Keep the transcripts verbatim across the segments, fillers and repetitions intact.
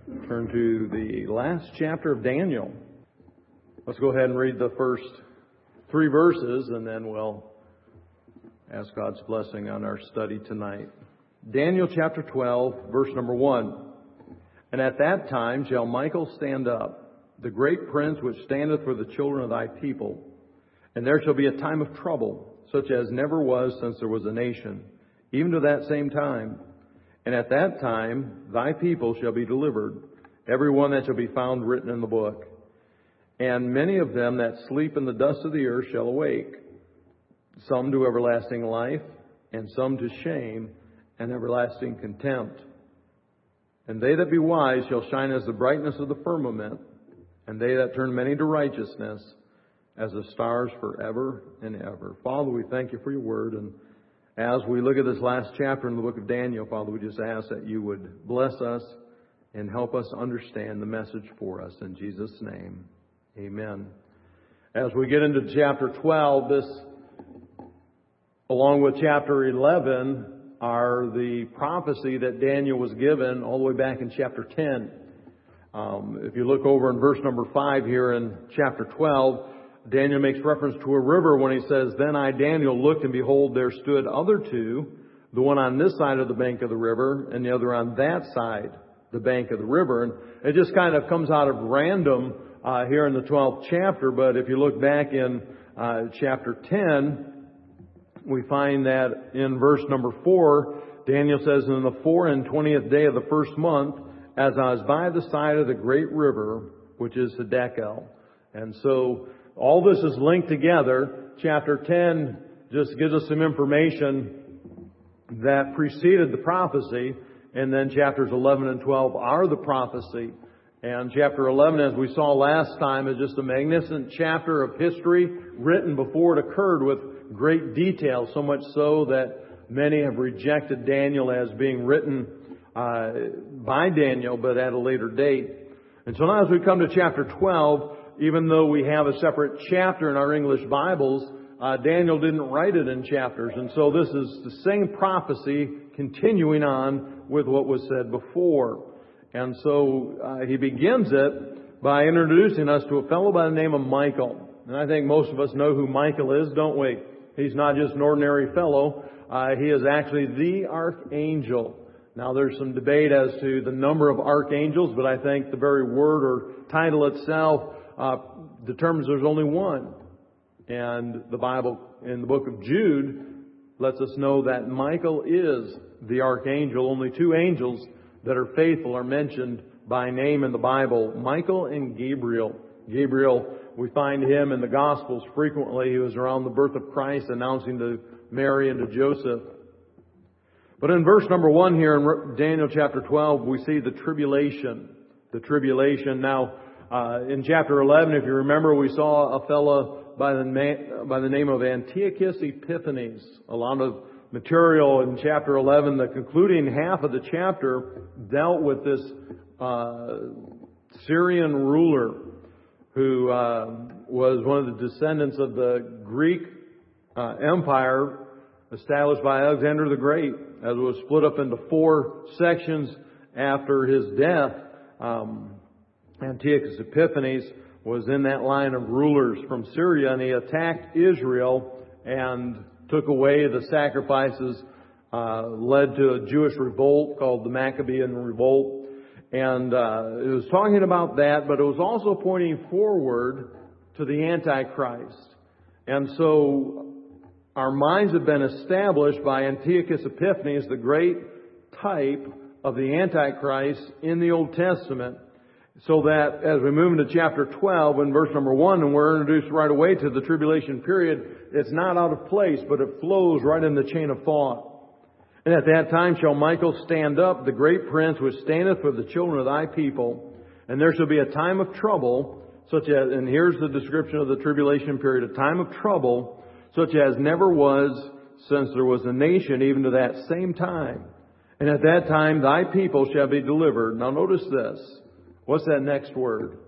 Turn to the last chapter of Daniel. Let's go ahead and read the first three verses, and then we'll ask God's blessing on our study tonight. Daniel chapter twelve, verse number one. And at that time shall Michael stand up, the great prince which standeth for the children of thy people. And there shall be a time of trouble, such as never was since there was a nation, even to that same time. And at that time thy people shall be delivered, every one that shall be found written in the book. And many of them that sleep in the dust of the earth shall awake, some to everlasting life, and some to shame and everlasting contempt. And they that be wise shall shine as the brightness of the firmament, and they that turn many to righteousness as the stars forever and ever. Father, we thank you for your word, and as we look at this last chapter in the book of Daniel, Father, we just ask that you would bless us and help us understand the message for us. In Jesus' name, amen. As we get into chapter twelve, this, along with chapter eleven, are the prophecy that Daniel was given all the way back in chapter ten. Um, if you look over in verse number five here in chapter twelve, Daniel makes reference to a river when he says, Then I, Daniel, looked, and behold, there stood other two, the one on this side of the bank of the river, and the other on that side, the bank of the river. And it just kind of comes out of random uh, here in the twelfth chapter, but if you look back in uh, chapter ten, we find that in verse number four, Daniel says, In the four and twentieth day of the first month, as I was by the side of the great river, which is Hiddekel. And so all this is linked together. Chapter ten just gives us some information that preceded the prophecy, and then chapters eleven and twelve are the prophecy. And chapter eleven, as we saw last time, is just a magnificent chapter of history written before it occurred with great detail, so much so that many have rejected Daniel as being written uh, by Daniel, but at a later date. And so now as we come to chapter twelve, even though we have a separate chapter in our English Bibles, uh, Daniel didn't write it in chapters. And so this is the same prophecy continuing on with what was said before. And so uh, he begins it by introducing us to a fellow by the name of Michael. And I think most of us know who Michael is, don't we? He's not just an ordinary fellow. Uh, he is actually the archangel. Now there's some debate as to the number of archangels, but I think the very word or title itself Uh, determines there's only one. And the Bible in the book of Jude lets us know that Michael is the archangel. Only two angels that are faithful are mentioned by name in the Bible, Michael and Gabriel. Gabriel, we find him in the Gospels frequently. He was around the birth of Christ, announcing to Mary and to Joseph. But in verse number one here in Daniel chapter twelve, we see the tribulation. The tribulation. Now, Uh, in chapter eleven, if you remember, we saw a fellow by the, na- by the name of Antiochus Epiphanes. A lot of material in chapter eleven, the concluding half of the chapter, dealt with this uh, Syrian ruler who uh, was one of the descendants of the Greek uh, Empire established by Alexander the Great, as it was split up into four sections after his death. Um, Antiochus Epiphanes was in that line of rulers from Syria, and he attacked Israel and took away the sacrifices, uh, led to a Jewish revolt called the Maccabean Revolt. And uh, it was talking about that, but it was also pointing forward to the Antichrist. And so our minds have been established by Antiochus Epiphanes, the great type of the Antichrist in the Old Testament. So that as we move into chapter twelve and verse number one, and we're introduced right away to the tribulation period, it's not out of place, but it flows right in the chain of thought. And at that time shall Michael stand up, the great prince which standeth for the children of thy people. And there shall be a time of trouble, such as, and here's the description of the tribulation period, a time of trouble, such as never was since there was a nation, even to that same time. And at that time thy people shall be delivered. Now notice this. What's that next word?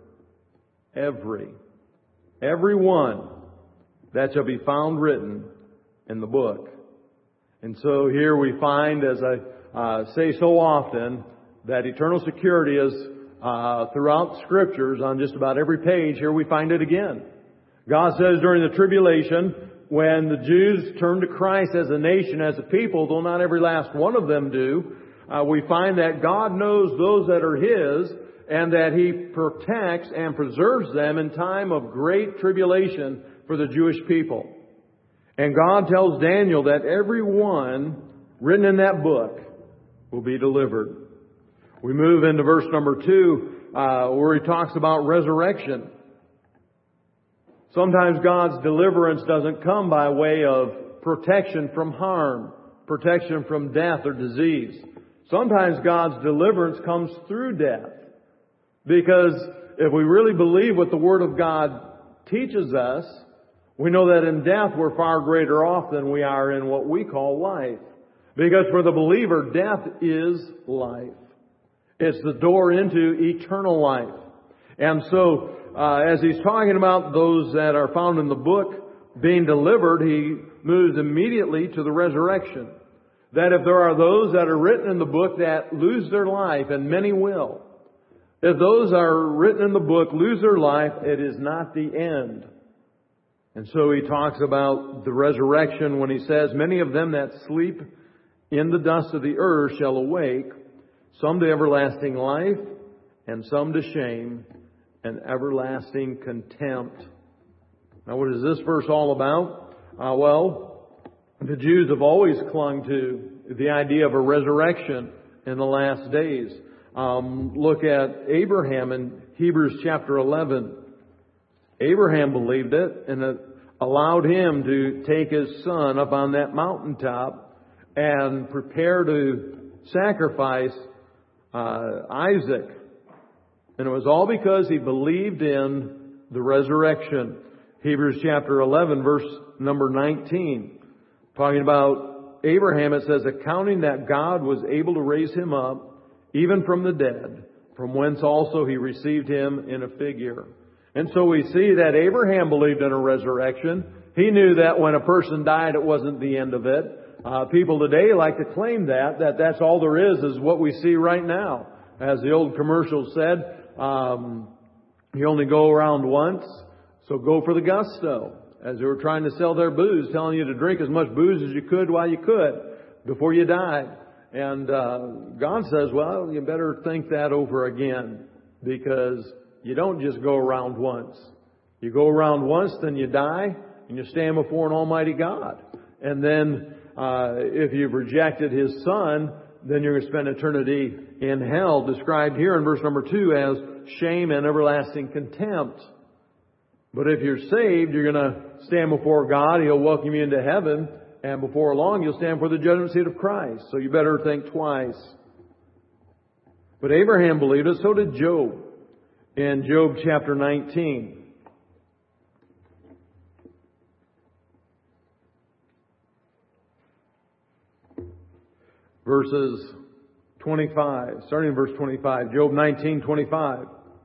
Every. Every one that shall be found written in the book. And so here we find, as I uh, say so often, that eternal security is uh, throughout the Scriptures on just about every page. Here we find it again. God says during the tribulation, when the Jews turn to Christ as a nation, as a people, though not every last one of them do, uh, we find that God knows those that are His, and that He protects and preserves them in time of great tribulation for the Jewish people. And God tells Daniel that every one written in that book will be delivered. We move into verse number two, uh, where he talks about resurrection. Sometimes God's deliverance doesn't come by way of protection from harm, protection from death or disease. Sometimes God's deliverance comes through death. Because if we really believe what the Word of God teaches us, we know that in death we're far greater off than we are in what we call life. Because for the believer, death is life. It's the door into eternal life. And so, uh, as he's talking about those that are found in the book being delivered, he moves immediately to the resurrection. That if there are those that are written in the book that lose their life, and many will, if those are written in the book lose their life, it is not the end. And so he talks about the resurrection when he says, many of them that sleep in the dust of the earth shall awake, some to everlasting life, and some to shame and everlasting contempt. Now what is this verse all about? Uh, well, the Jews have always clung to the idea of a resurrection in the last days. Um, look at Abraham in Hebrews chapter eleven. Abraham believed it, and it allowed him to take his son up on that mountaintop and prepare to sacrifice uh, Isaac. And it was all because he believed in the resurrection. Hebrews chapter eleven, verse number nineteen. Talking about Abraham, it says, accounting that God was able to raise him up even from the dead, from whence also he received him in a figure. And so we see that Abraham believed in a resurrection. He knew that when a person died, it wasn't the end of it. Uh, people today like to claim that, that that's all there is, is what we see right now. As the old commercial said, um, you only go around once, so go for the gusto. As they were trying to sell their booze, telling you to drink as much booze as you could while you could before you died. And uh, God says, well, you better think that over again, because you don't just go around once. You go around once, then you die, and you stand before an almighty God. And then uh, if you've rejected His Son, then you're going to spend eternity in hell, described here in verse number two as shame and everlasting contempt. But if you're saved, you're going to stand before God. He'll welcome you into heaven. And before long, you'll stand for the judgment seat of Christ. So you better think twice. But Abraham believed it. So did Job. In Job chapter nineteen. Verses twenty-five. Starting in verse twenty-five. Job nineteen, twenty-five.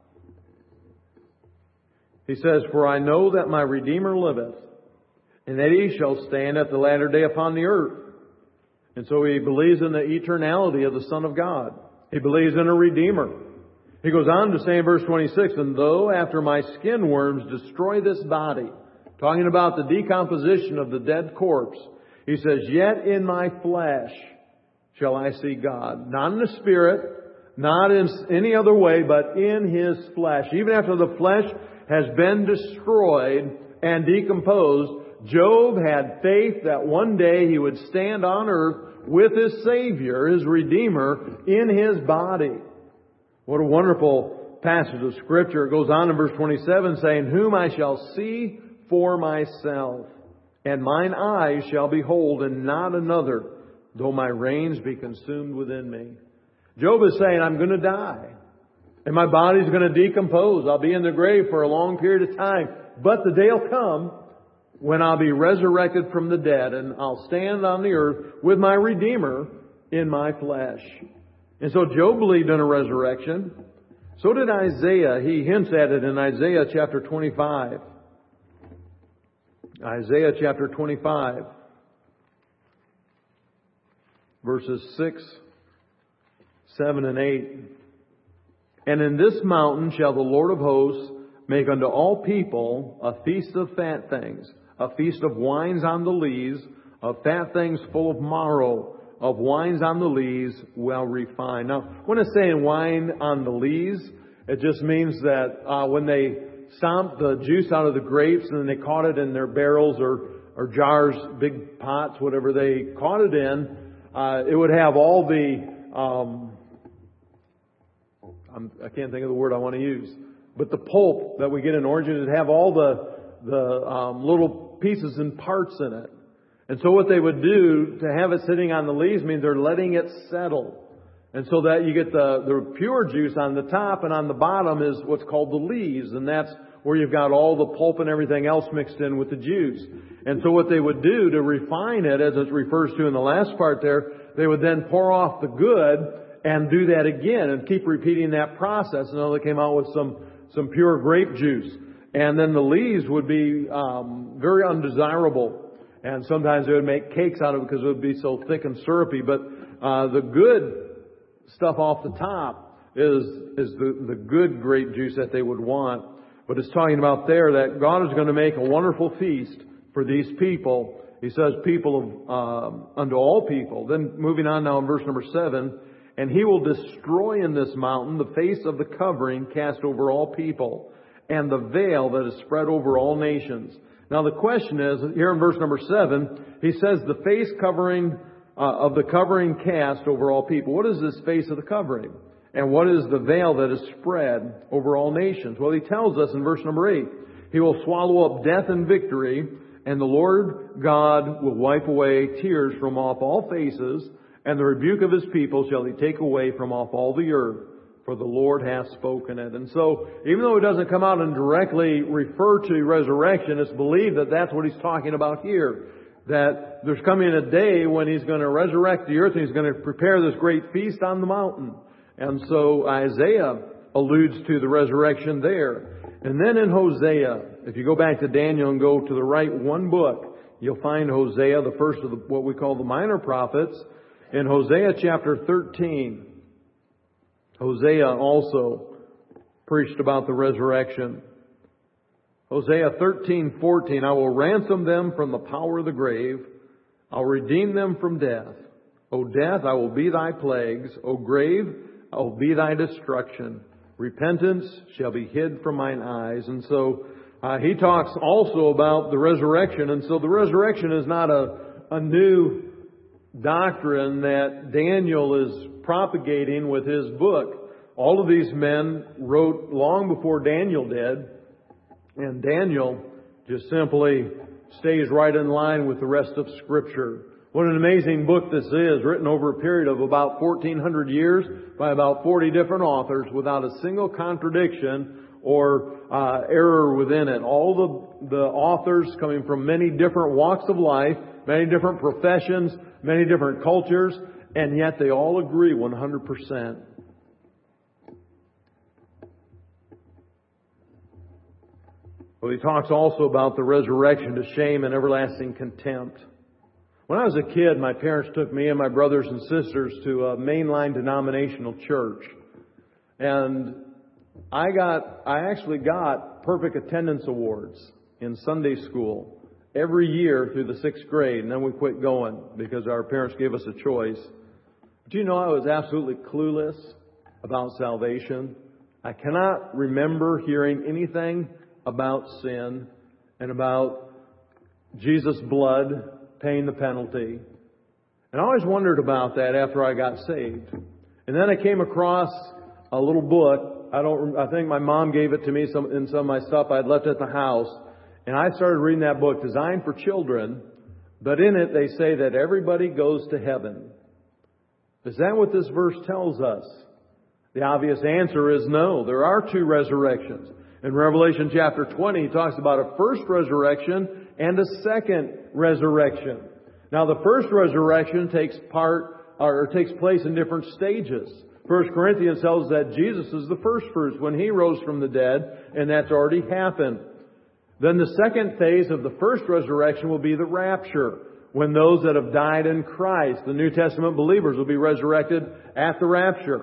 He says, for I know that my Redeemer liveth, and that He shall stand at the latter day upon the earth. And so he believes in the eternality of the Son of God. He believes in a Redeemer. He goes on to say in verse twenty-six, and though after my skin worms destroy this body, talking about the decomposition of the dead corpse, he says, yet in my flesh shall I see God. Not in the spirit, not in any other way, but in His flesh. Even after the flesh has been destroyed and decomposed, Job had faith that one day he would stand on earth with his Savior, his Redeemer, in his body. What a wonderful passage of Scripture. It goes on in verse twenty-seven saying, whom I shall see for myself, and mine eyes shall behold, and not another, though my reins be consumed within me. Job is saying, I'm going to die. And my body's going to decompose. I'll be in the grave for a long period of time. But the day will come when I'll be resurrected from the dead, and I'll stand on the earth with my Redeemer in my flesh. And so Job believed in a resurrection. So did Isaiah. He hints at it in Isaiah chapter twenty-five. Isaiah chapter twenty-five. Verses six, seven, and eight. And in this mountain shall the Lord of hosts make unto all people a feast of fat things, a feast of wines on the lees, of fat things full of marrow, of wines on the lees, well refined. Now, when it's saying wine on the lees, it just means that uh, when they stomped the juice out of the grapes and then they caught it in their barrels or, or jars, big pots, whatever they caught it in, uh, it would have all the, um, I'm, I can't think of the word I want to use, but the pulp that we get in oranges, it'd have all the, the um, little pieces and parts in it. And so what they would do to have it sitting on the leaves means they're letting it settle. And so that you get the, the pure juice on the top, and on the bottom is what's called the lees. And that's where you've got all the pulp and everything else mixed in with the juice. And so what they would do to refine it, as it refers to in the last part there, they would then pour off the good and do that again and keep repeating that process until they came out with some, some pure grape juice. And then the lees would be um, very undesirable. And sometimes they would make cakes out of it because it would be so thick and syrupy. But uh, the good stuff off the top is is the, the good grape juice that they would want. But it's talking about there that God is going to make a wonderful feast for these people. He says people of, um, unto all people. Then moving on now in verse number seven. And he will destroy in this mountain the face of the covering cast over all people, and the veil that is spread over all nations. Now the question is, here in verse number seven, he says the face covering uh, of the covering cast over all people. What is this face of the covering? And what is the veil that is spread over all nations? Well, he tells us in verse number eight, he will swallow up death and victory, and the Lord God will wipe away tears from off all faces, and the rebuke of his people shall he take away from off all the earth, for the Lord hath spoken it. And so, even though it doesn't come out and directly refer to resurrection, it's believed that that's what he's talking about here. That there's coming a day when he's going to resurrect the earth and he's going to prepare this great feast on the mountain. And so Isaiah alludes to the resurrection there. And then in Hosea, if you go back to Daniel and go to the right one book, you'll find Hosea, the first of the, what we call the minor prophets. In Hosea chapter thirteen, Hosea also preached about the resurrection. Hosea thirteen fourteen, I will ransom them from the power of the grave. I'll redeem them from death. O death, I will be thy plagues. O grave, I will be thy destruction. Repentance shall be hid from mine eyes. And so uh, he talks also about the resurrection. And so the resurrection is not a, a new doctrine that Daniel is propagating with his book. All of these men wrote long before Daniel did, and Daniel just simply stays right in line with the rest of Scripture. What an amazing book this is, written over a period of about fourteen hundred years by about forty different authors without a single contradiction or uh, error within it. All the, the authors coming from many different walks of life, many different professions, many different cultures, and yet they all agree one hundred percent. Well, he talks also about the resurrection to shame and everlasting contempt. When I was a kid, my parents took me and my brothers and sisters to a mainline denominational church. And I got, I actually got perfect attendance awards in Sunday school every year through the sixth grade, and then we quit going because our parents gave us a choice. Do you know I was absolutely clueless about salvation? I cannot remember hearing anything about sin and about Jesus' blood paying the penalty. And I always wondered about that after I got saved. And then I came across a little book. I don't. I think my mom gave it to me some, in some of my stuff I had left at the house. And I started reading that book, Designed for Children. But in it, they say that everybody goes to heaven. Is that what this verse tells us? The obvious answer is no. There are two resurrections. In Revelation chapter twenty, he talks about a first resurrection and a second resurrection. Now, the first resurrection takes part or takes place in different stages. First Corinthians tells us that Jesus is the first fruits when He rose from the dead, and that's already happened. Then the second phase of the first resurrection will be the rapture, when those that have died in Christ, the New Testament believers, will be resurrected at the rapture.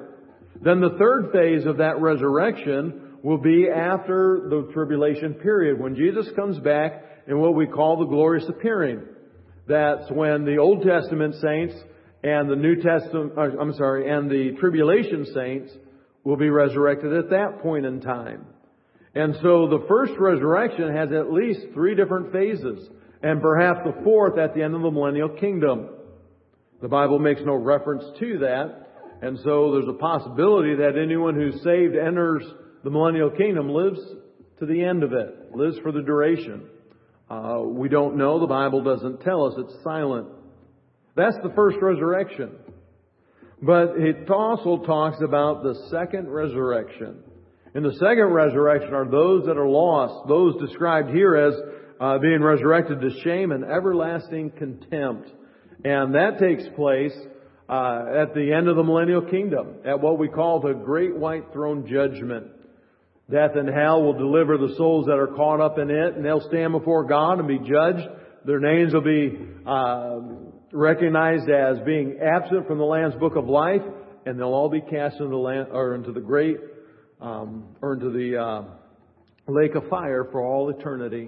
Then the third phase of that resurrection will be after the tribulation period, when Jesus comes back in what we call the glorious appearing. That's when the Old Testament saints and the New Testament, I'm sorry, and the tribulation saints will be resurrected at that point in time. And so the first resurrection has at least three different phases, and perhaps the fourth at the end of the millennial kingdom. The Bible makes no reference to that, and so there's a possibility that anyone who's saved enters the millennial kingdom lives to the end of it, lives for the duration. Uh, we don't know. The Bible doesn't tell us. It's silent. That's the first resurrection. But it also talks about the second resurrection. In the second resurrection are those that are lost, those described here as uh, being resurrected to shame and everlasting contempt. And that takes place uh, at the end of the millennial kingdom, at what we call the Great White Throne Judgment. Death and hell will deliver the souls that are caught up in it, and they'll stand before God and be judged. Their names will be uh, recognized as being absent from the Lamb's Book of Life, and they'll all be cast into the land, or into the great, um, or into the uh, lake of fire for all eternity.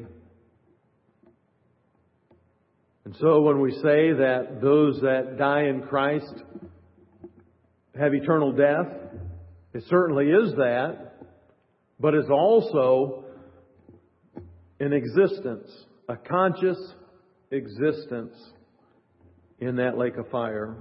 And so, when we say that those that die in Christ have eternal death, it certainly is that. But it's also an existence, a conscious existence in that lake of fire.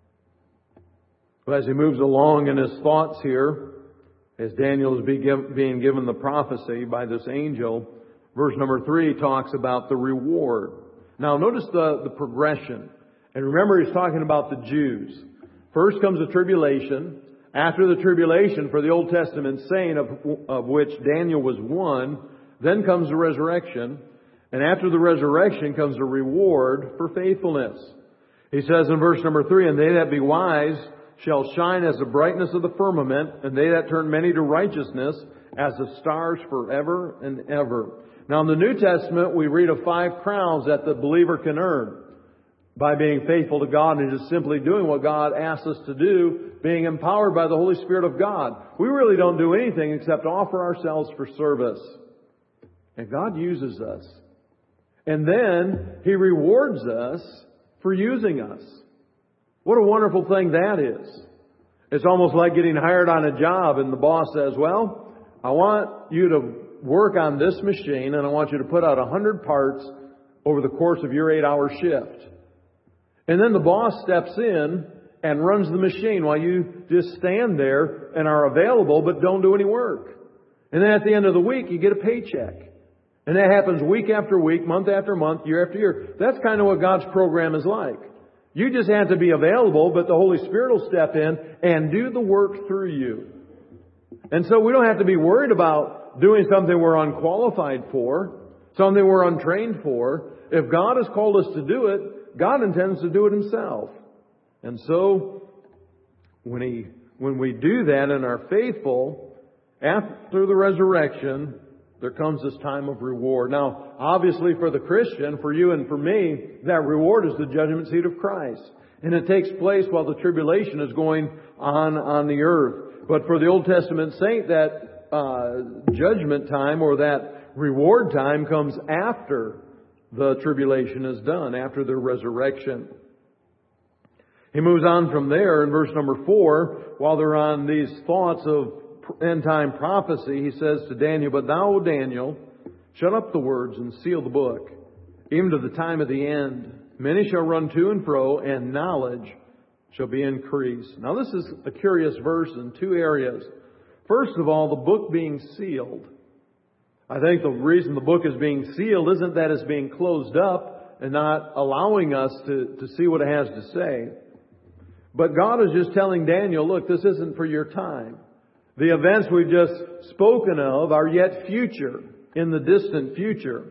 But as he moves along in his thoughts here, as Daniel is being given the prophecy by this angel, verse number three talks about the reward. Now notice the, the progression. And remember, he's talking about the Jews. First comes the tribulation. After the tribulation for the Old Testament saint, of, of which Daniel was one, then comes the resurrection. And after the resurrection comes the reward for faithfulness. He says in verse number three, "And they that be wise shall shine as the brightness of the firmament, and they that turn many to righteousness as the stars forever and ever." Now in the New Testament, we read of five crowns that the believer can earn by being faithful to God and just simply doing what God asks us to do, being empowered by the Holy Spirit of God. We really don't do anything except offer ourselves for service. And God uses us. And then He rewards us for using us. What a wonderful thing that is. It's almost like getting hired on a job and the boss says, "Well, I want you to work on this machine and I want you to put out a hundred parts over the course of your eight-hour shift." And then the boss steps in and runs the machine while you just stand there and are available but don't do any work. And then at the end of the week, you get a paycheck. And that happens week after week, month after month, year after year. That's kind of what God's program is like. You just have to be available, but the Holy Spirit will step in and do the work through you. And so we don't have to be worried about doing something we're unqualified for, something we're untrained for. If God has called us to do it, God intends to do it Himself. And so, when He, when we do that and are faithful, after the resurrection, there comes this time of reward. Now, obviously for the Christian, for you and for me, that reward is the judgment seat of Christ. And it takes place while the tribulation is going on on the earth. But for the Old Testament saint, that uh, judgment time or that reward time comes after the tribulation is done, after the resurrection. He moves on from there in verse number four. While they're on these thoughts of end time prophecy, he says to Daniel, "But thou, O Daniel, shut up the words and seal the book, even to the time of the end. Many shall run to and fro, and knowledge shall be increased." Now this is a curious verse in two areas. First of all, the book being sealed. I think the reason the book is being sealed isn't that it's being closed up and not allowing us to, to see what it has to say. But God is just telling Daniel, look, this isn't for your time. The events we've just spoken of are yet future, in the distant future.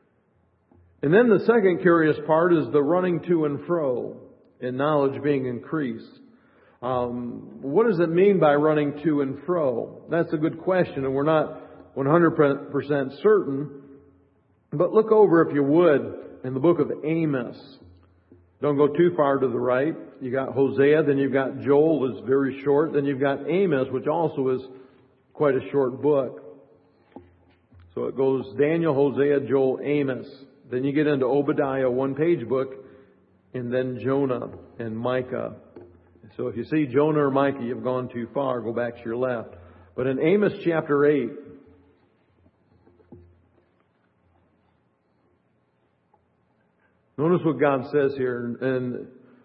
And then the second curious part is the running to and fro and knowledge being increased. Um, what does it mean by running to and fro? That's a good question, and we're not one hundred percent certain. But look over, if you would, in the book of Amos. Don't go too far to the right. You got Hosea, then you've got Joel is very short, then you've got Amos, which also is quite a short book. So it goes Daniel, Hosea, Joel, Amos. Then you get into Obadiah, one-page book, and then Jonah and Micah. So if you see Jonah or Micah, you've gone too far. Go back to your left. But in Amos chapter eight, notice what God says here. In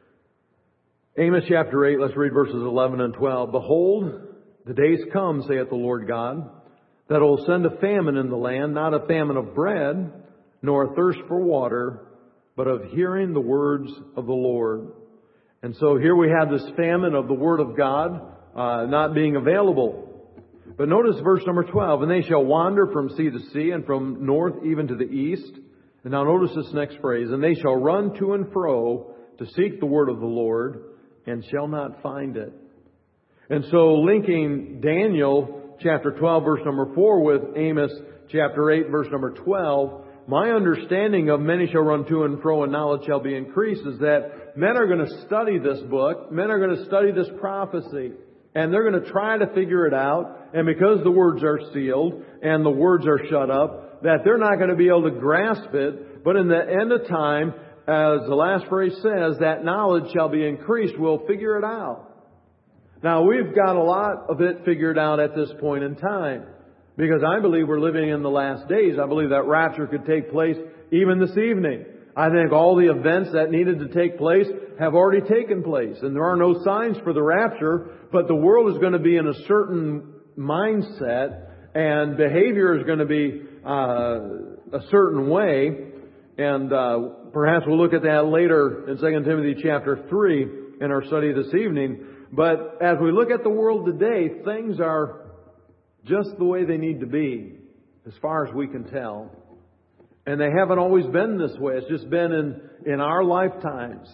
Amos chapter eight, let's read verses eleven and twelve. Behold, the days come, saith the Lord God, that I will send a famine in the land, not a famine of bread, nor a thirst for water, but of hearing the words of the Lord. And so here we have this famine of the Word of God uh, not being available. But notice verse number twelve. And they shall wander from sea to sea, and from north even to the east. And now notice this next phrase. And they shall run to and fro to seek the Word of the Lord, and shall not find it. And so linking Daniel chapter twelve verse number four with Amos chapter eight verse number twelve, my understanding of many shall run to and fro and knowledge shall be increased is that men are going to study this book, men are going to study this prophecy, and they're going to try to figure it out. And because the words are sealed and the words are shut up, that they're not going to be able to grasp it. But in the end of time, as the last phrase says, that knowledge shall be increased. We'll figure it out. Now, we've got a lot of it figured out at this point in time, because I believe we're living in the last days. I believe that rapture could take place even this evening. I think all the events that needed to take place have already taken place. And there are no signs for the rapture, but the world is going to be in a certain mindset, and behavior is going to be uh, a certain way. And uh, perhaps we'll look at that later in Second Timothy chapter three in our study this evening. But as we look at the world today, things are just the way they need to be, as far as we can tell. And they haven't always been this way. It's just been in, in our lifetimes.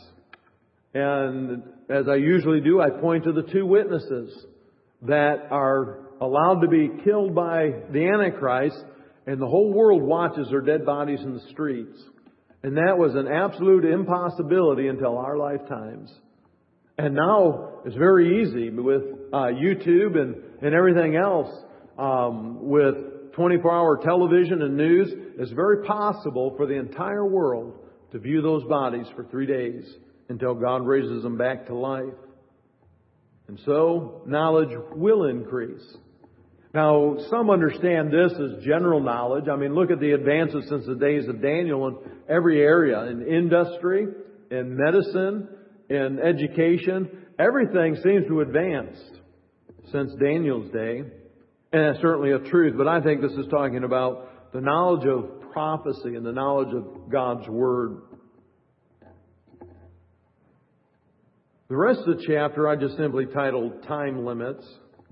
And as I usually do, I point to the two witnesses that are allowed to be killed by the Antichrist, and the whole world watches their dead bodies in the streets. And that was an absolute impossibility until our lifetimes. And now it's very easy with uh, YouTube and, and everything else. Um, with twenty-four hour television and news, it's very possible for the entire world to view those bodies for three days until God raises them back to life. And so, knowledge will increase. Now, some understand this as general knowledge. I mean, look at the advances since the days of Daniel in every area, in industry, in medicine, in education. Everything seems to advance since Daniel's day. And that's certainly a truth, but I think this is talking about the knowledge of prophecy and the knowledge of God's Word. The rest of the chapter I just simply titled Time Limits.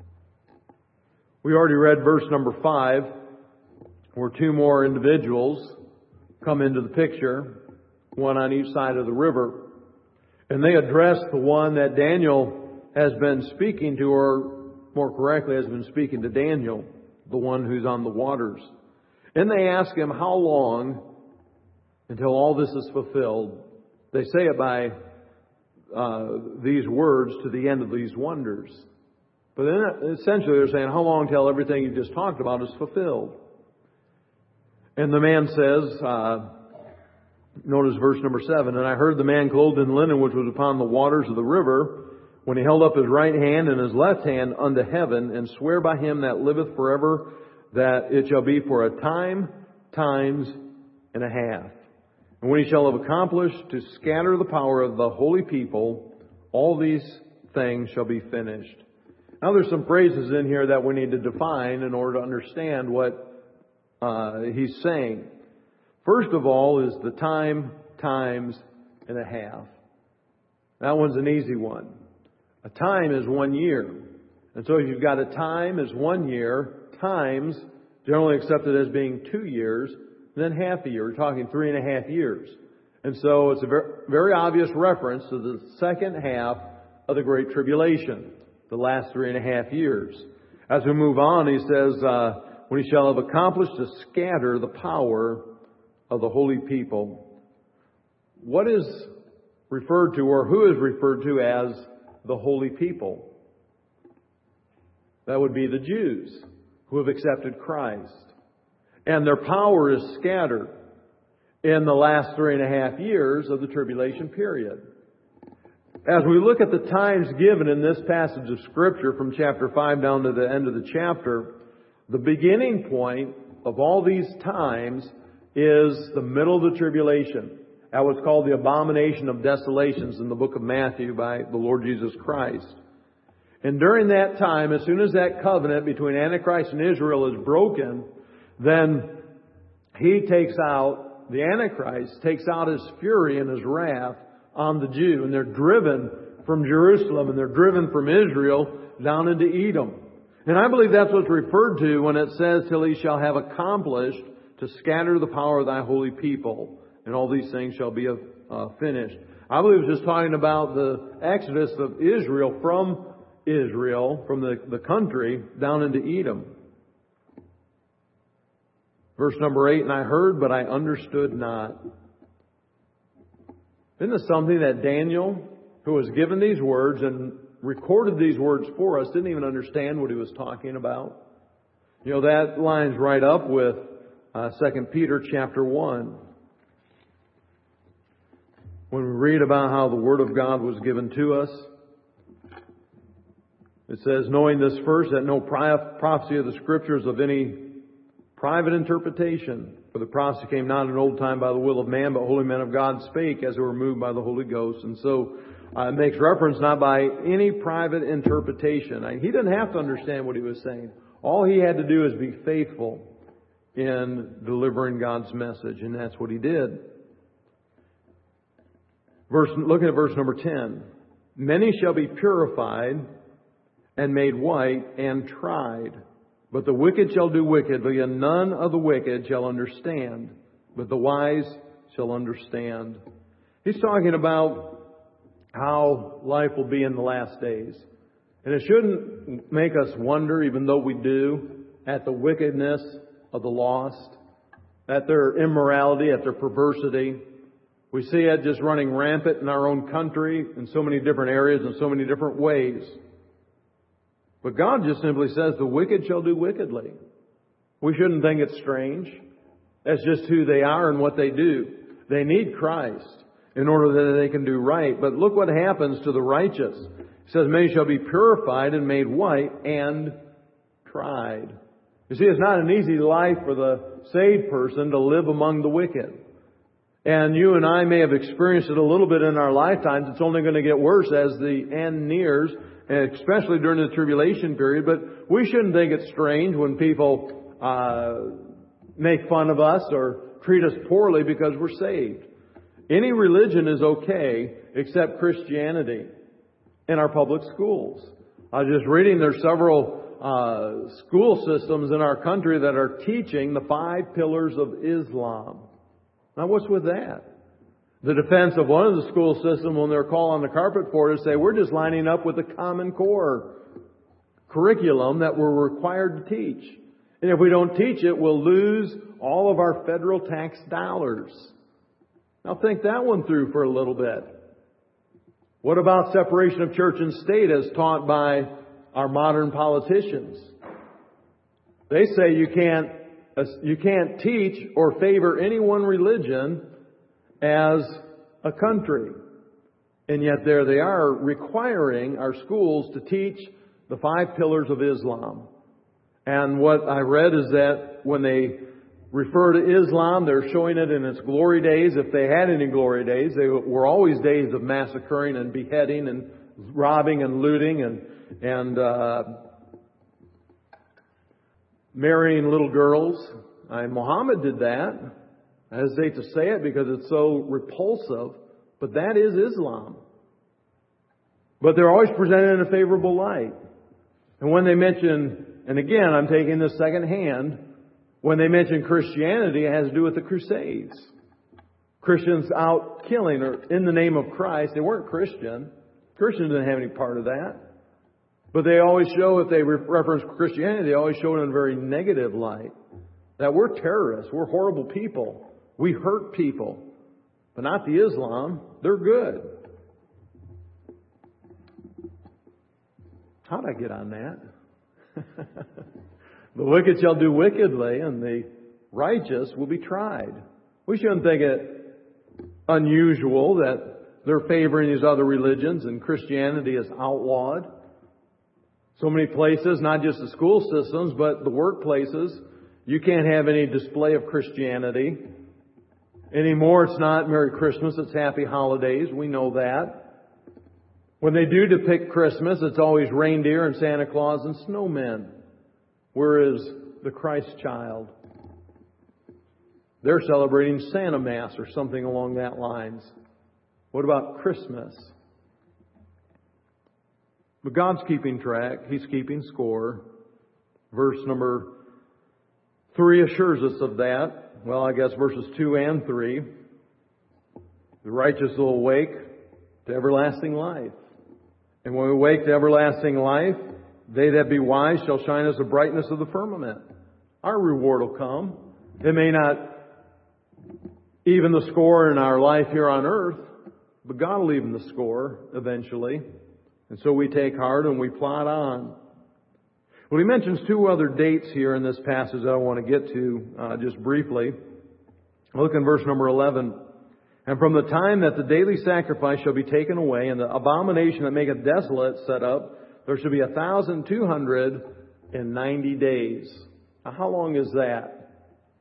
We already read verse number five, where two more individuals come into the picture, one on each side of the river. And they address the one that Daniel has been speaking to, or more correctly, has been speaking to Daniel, the one who's on the waters. And they ask him, how long until all this is fulfilled? They say it by uh, these words, to the end of these wonders. But then essentially they're saying, how long till everything you just talked about is fulfilled? And the man says, uh, notice verse number seven, and I heard the man clothed in linen which was upon the waters of the river, when he held up his right hand and his left hand unto heaven, and swear by him that liveth forever, that it shall be for a time, times, and a half. And when he shall have accomplished to scatter the power of the holy people, all these things shall be finished. Now there's some phrases in here that we need to define in order to understand what uh, he's saying. First of all is the time, times, and a half. That one's an easy one. A time is one year. And so if you've got a time as one year, times generally accepted as being two years, and then half a year. We're talking three and a half years. And so it's a very, very obvious reference to the second half of the Great Tribulation, the last three and a half years. As we move on, he says, uh, when he shall have accomplished to scatter the power of the holy people. What is referred to, or who is referred to as the holy people. That would be the Jews who have accepted Christ. And their power is scattered in the last three and a half years of the tribulation period. As we look at the times given in this passage of Scripture from chapter five down to the end of the chapter, the beginning point of all these times is the middle of the tribulation. That was called the abomination of desolations in the book of Matthew by the Lord Jesus Christ. And during that time, as soon as that covenant between Antichrist and Israel is broken, then he takes out, the Antichrist takes out his fury and his wrath on the Jew. And they're driven from Jerusalem and they're driven from Israel down into Edom. And I believe that's what's referred to when it says, till he shall have accomplished to scatter the power of thy holy people. And all these things shall be uh, finished. I believe it's just talking about the exodus of Israel from Israel, from the, the country, down into Edom. Verse number eight, and I heard, but I understood not. Isn't this something that Daniel, who was given these words and recorded these words for us, didn't even understand what he was talking about? You know, that lines right up with uh, Second Peter chapter one. When we read about how the Word of God was given to us, it says, knowing this first, that no prophecy of the Scriptures of any private interpretation, for the prophecy came not in old time by the will of man, but holy men of God spake as they were moved by the Holy Ghost. And so uh, it makes reference not by any private interpretation. I, he didn't have to understand what he was saying. All he had to do is be faithful in delivering God's message, and that's what he did. Verse, looking at verse number ten. Many shall be purified and made white and tried. But the wicked shall do wickedly, and none of the wicked shall understand. But the wise shall understand. He's talking about how life will be in the last days. And it shouldn't make us wonder, even though we do, at the wickedness of the lost, at their immorality, at their perversity. We see it just running rampant in our own country in so many different areas in so many different ways. But God just simply says the wicked shall do wickedly. We shouldn't think it's strange. That's just who they are and what they do. They need Christ in order that they can do right. But look what happens to the righteous. It says, many shall be purified and made white and tried. You see, it's not an easy life for the saved person to live among the wicked. And you and I may have experienced it a little bit in our lifetimes. It's only going to get worse as the end nears, especially during the tribulation period. But we shouldn't think it's strange when people uh, make fun of us or treat us poorly because we're saved. Any religion is okay except Christianity in our public schools. I was just reading there's several uh, school systems in our country that are teaching the five pillars of Islam. Now, what's with that? The defense of one of the school systems when they're called on the carpet for it is say, we're just lining up with the Common Core curriculum that we're required to teach. And if we don't teach it, we'll lose all of our federal tax dollars. Now think that one through for a little bit. What about separation of church and state as taught by our modern politicians? They say you can't You can't teach or favor any one religion as a country. And yet there they are requiring our schools to teach the five pillars of Islam. And what I read is that when they refer to Islam, they're showing it in its glory days. If they had any glory days, they were always days of massacring and beheading and robbing and looting and, and, uh, marrying little girls. I, Muhammad did that. I hesitate to say it because it's so repulsive, but that is Islam. But they're always presented in a favorable light. And when they mention, and again, I'm taking this second hand, when they mention Christianity, it has to do with the Crusades. Christians out killing or in the name of Christ. They weren't Christian. Christians didn't have any part of that. But they always show, if they reference Christianity, they always show it in a very negative light. That we're terrorists. We're horrible people. We hurt people. But not the Islam. They're good. How'd I get on that? The wicked shall do wickedly, and the righteous will be tried. We shouldn't think it unusual that they're favoring these other religions and Christianity is outlawed. So many places, not just the school systems, but the workplaces, you can't have any display of Christianity. Anymore, it's not Merry Christmas, it's Happy Holidays. We know that. When they do depict Christmas, it's always reindeer and Santa Claus and snowmen. Whereas the Christ child, they're celebrating Santa Mass or something along that lines. What about Christmas? But God's keeping track. He's keeping score. Verse number three assures us of that. Well, I guess verses two and three. The righteous will awake to everlasting life. And when we awake to everlasting life, they that be wise shall shine as the brightness of the firmament. Our reward will come. It may not even the score in our life here on earth, but God will even the score eventually. And so we take heart and we plod on. Well, he mentions two other dates here in this passage that I want to get to uh, just briefly. Look in verse number eleven. And from the time that the daily sacrifice shall be taken away, and the abomination that maketh desolate set up, there shall be a thousand two hundred and ninety days. Now, how long is that?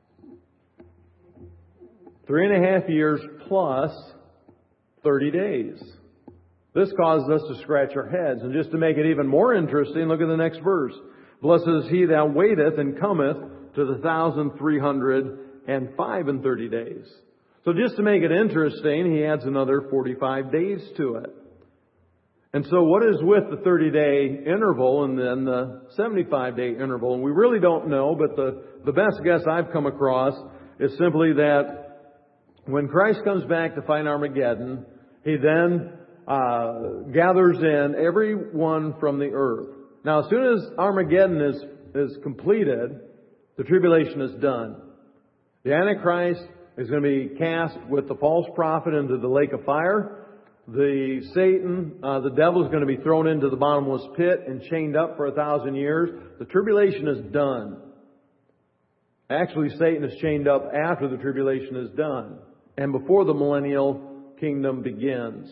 Three and a half years plus thirty days. This causes us to scratch our heads. And just to make it even more interesting, look at the next verse. Blessed is he that waiteth and cometh to the thousand three hundred and five and thirty days. So just to make it interesting, he adds another forty-five days to it. And so what is with the thirty-day interval and then the seventy-five day interval? And we really don't know, but the, the best guess I've come across is simply that when Christ comes back to fight Armageddon, he then uh, gathers in everyone from the earth. Now, as soon as Armageddon is, is completed, the tribulation is done. The Antichrist is going to be cast with the false prophet into the lake of fire. The Satan, uh, the devil is going to be thrown into the bottomless pit and chained up for a thousand years. The tribulation is done. Actually, Satan is chained up after the tribulation is done and before the millennial kingdom begins.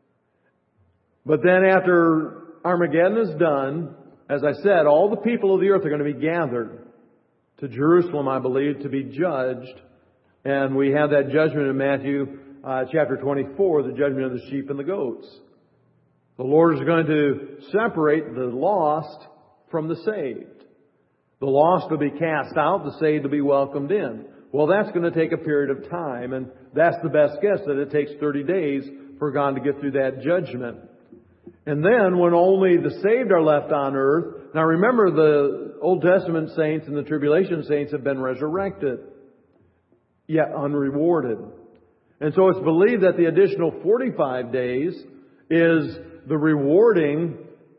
But then after Armageddon is done, as I said, all the people of the earth are going to be gathered to Jerusalem, I believe, to be judged. And we have that judgment in Matthew uh, chapter twenty-four, the judgment of the sheep and the goats. The Lord is going to separate the lost from the saved. The lost will be cast out, the saved will be welcomed in. Well, that's going to take a period of time, and that's the best guess, that it takes thirty days for God to get through that judgment. And then when only the saved are left on earth, now remember the Old Testament saints and the tribulation saints have been resurrected, yet unrewarded. And so it's believed that the additional forty-five days is the rewarding,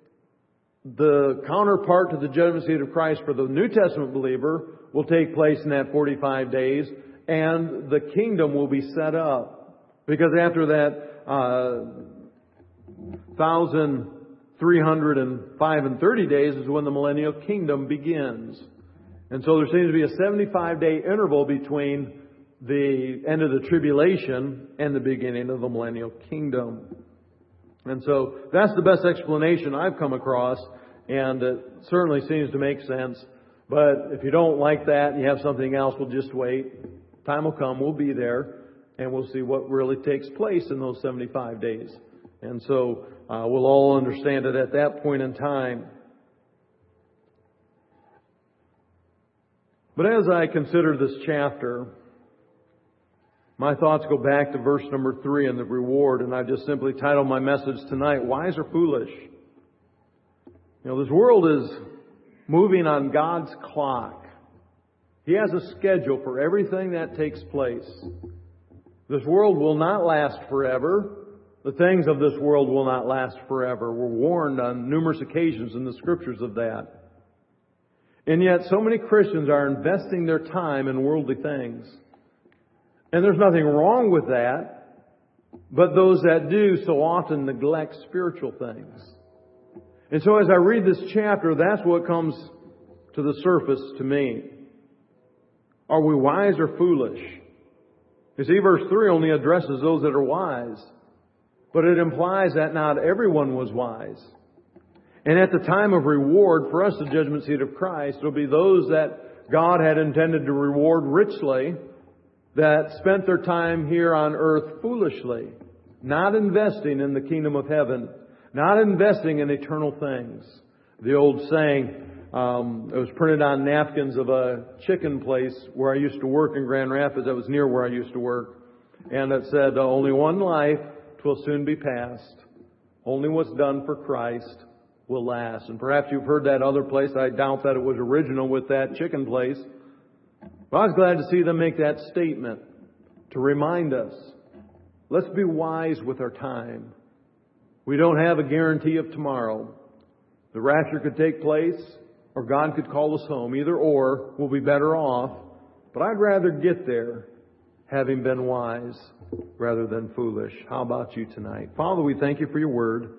the counterpart to the judgment seat of Christ for the New Testament believer will take place in that forty-five days, and the kingdom will be set up. Because after that uh, one thousand three hundred five and thirty days is when the millennial kingdom begins. And so there seems to be a seventy-five day interval between the end of the tribulation and the beginning of the millennial kingdom. And so that's the best explanation I've come across, and it certainly seems to make sense. But if you don't like that and you have something else, we'll just wait. Time will come, we'll be there, and we'll see what really takes place in those seventy-five days. And so uh, we'll all understand it at that point in time. But as I consider this chapter, my thoughts go back to verse number three and the reward, and I just simply titled my message tonight, Wise or Foolish? You know, this world is moving on God's clock. He has a schedule for everything that takes place. This world will not last forever. The things of this world will not last forever. We're warned on numerous occasions in the Scriptures of that. And yet so many Christians are investing their time in worldly things. And there's nothing wrong with that, but those that do so often neglect spiritual things. And so as I read this chapter, that's what comes to the surface to me. Are we wise or foolish? You see, verse three only addresses those that are wise. But it implies that not everyone was wise. And at the time of reward, for us, the judgment seat of Christ, will be those that God had intended to reward richly, that spent their time here on earth foolishly, not investing in the kingdom of heaven, not investing in eternal things. The old saying, um, it was printed on napkins of a chicken place where I used to work in Grand Rapids. That was near where I used to work. And it said, only one life, 'twill soon be past. Only what's done for Christ will last. And perhaps you've heard that other place. I doubt that it was original with that chicken place. But I was glad to see them make that statement to remind us, let's be wise with our time. We don't have a guarantee of tomorrow. The rapture could take place, or God could call us home. Either or, we'll be better off. But I'd rather get there having been wise rather than foolish. How about you tonight? Father, we thank you for your word.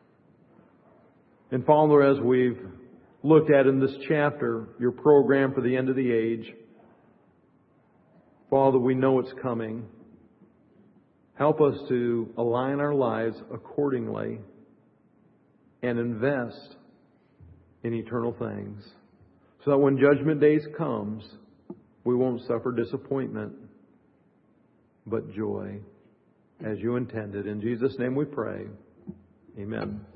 And Father, as we've looked at in this chapter, your program for the end of the age, Father, we know it's coming. Help us to align our lives accordingly and invest in eternal things, so that when judgment days comes, we won't suffer disappointment, but joy, as you intended. In Jesus' name we pray. Amen.